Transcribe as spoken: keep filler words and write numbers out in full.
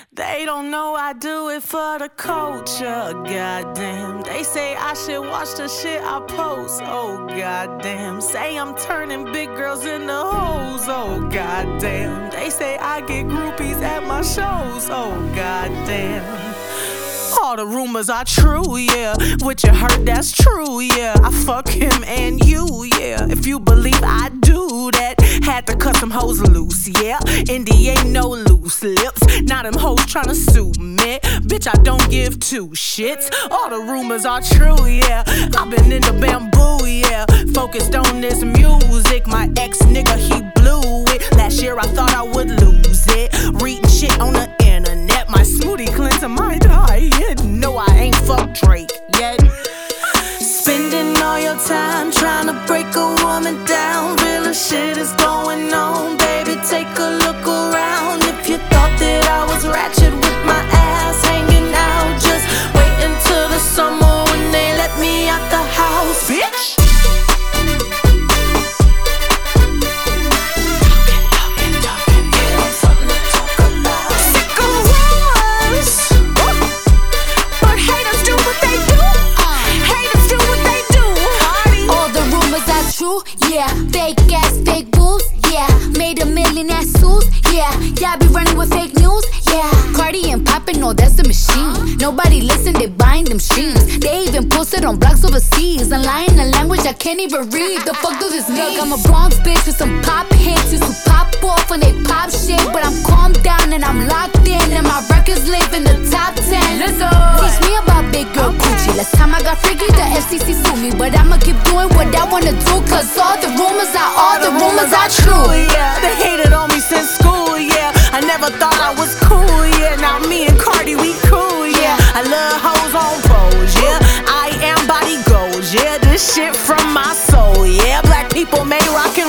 They don't know I do it for the culture, goddamn. They say I should watch the shit I post, oh goddamn. Say I'm turning big girls into hoes, oh goddamn. They say I get groupies at my shows, oh goddamn. All the rumors are true, yeah. What you heard, that's true, yeah. I fuck him and you, yeah. If you believe I do that, had to cut some hoes loose, yeah. Indy ain't no loose lips. Now them hoes tryna sue me. Bitch, I don't give two shits. All the rumors are true, yeah. I've been in the bamboo, yeah. Focused on this music. My ex nigga, he blew it. Last year I thought I would lose it. Reading shit on the internet. My smoothie cleanser might die. No, I ain't fucked Drake yet. Spending all your time trying to break a woman down. Real shit is going on, baby, take a look around. If you thought that I was ratchet with my ass hanging out, just wait until the summer when they let me out the house, bitch. Yeah, fake ass, fake boobs, yeah. Made a million ass suits, yeah. Y'all be running with fake news, yeah. Cardi and poppin', no, that's a machine. Nobody listen, they buying them streams. They even posted on blogs overseas and lying a language I can't even read. The fuck does this mean? Look, I'm a Bronx bitch with some pop hits. Used to pop off when they pop shit, but I'm calmed down and I'm locked in, and my records live in the top ten. Listen, teach me about big girl Gucci. Last time I got freaky, the F C C sued me, but I'ma keep doing what I wanna do, cause all the rumors are all the rumors are true. Yeah, they hated on me since school. Yeah, I never thought I was cool. Yeah, now me and Cardi we cool. Yeah, I love hoes on pose. Yeah, I am body goals. Yeah, this shit from my soul. Yeah, black people made rock and